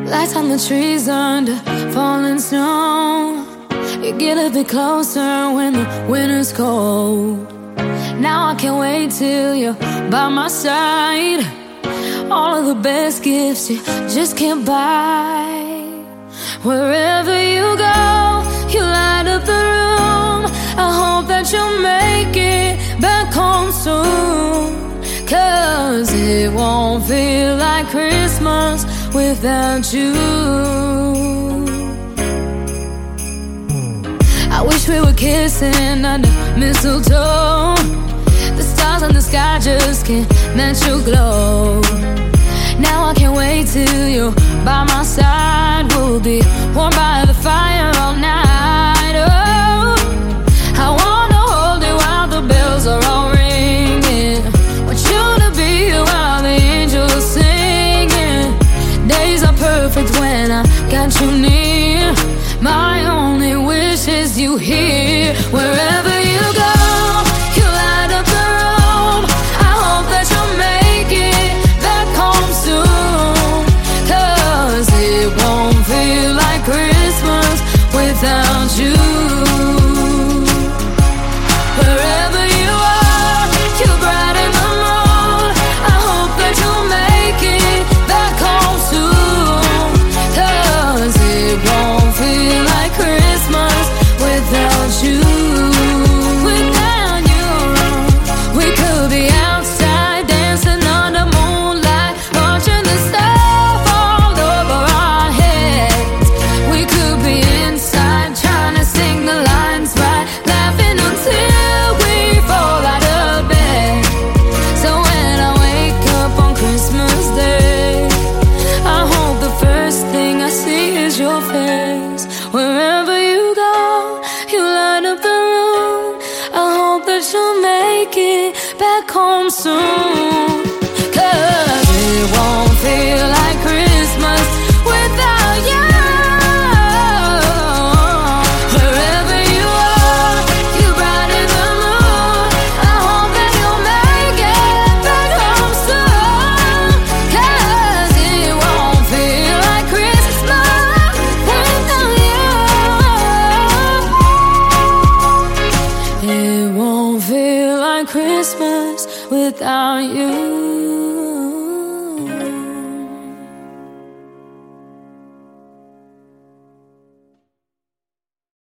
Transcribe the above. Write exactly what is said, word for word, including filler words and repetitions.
Lights on the trees under falling snow. You get a bit closer when the winter's cold. Now I can't wait till you're by my side. All of the best gifts you just can't buy. Wherever you go, you light up the room. I hope that you'll make it back home soon, 'cause it won't feel like Christmas without you. I wish we were kissing under mistletoe. The stars in the sky just can't match your glow. Now I can't wait till you're by my side. We'll be warm by the fire all night. Oh, I wanna hold you while the bells are all ringing. Want you to be here while the angels singing. Days are perfect when I got you near. My only wish is you here. Wherever you go, you light up the room. I hope that you'll make it back home soon, 'cause it won't feel like Christmas without you. Wherever you are, you brighten the moon. I hope that you'll make it back home soon, 'cause it won't feel like Christmas without you. Without you, we could be outside dancing under moonlight, watching the stars fall over our heads. We could be inside trying to sing the lines right, laughing until we fall out of bed. So when I wake up on Christmas Day, I hope the first thing I see is your face. Wherever you go, you light up the room. I hope that you'll make it back home soon, 'cause it won't feel like Christmas without you. Wherever you are, you brighten the moon. I hope that you'll make it back home soon, 'cause it won't feel like Christmas without you. It won't feel like Christmas without you.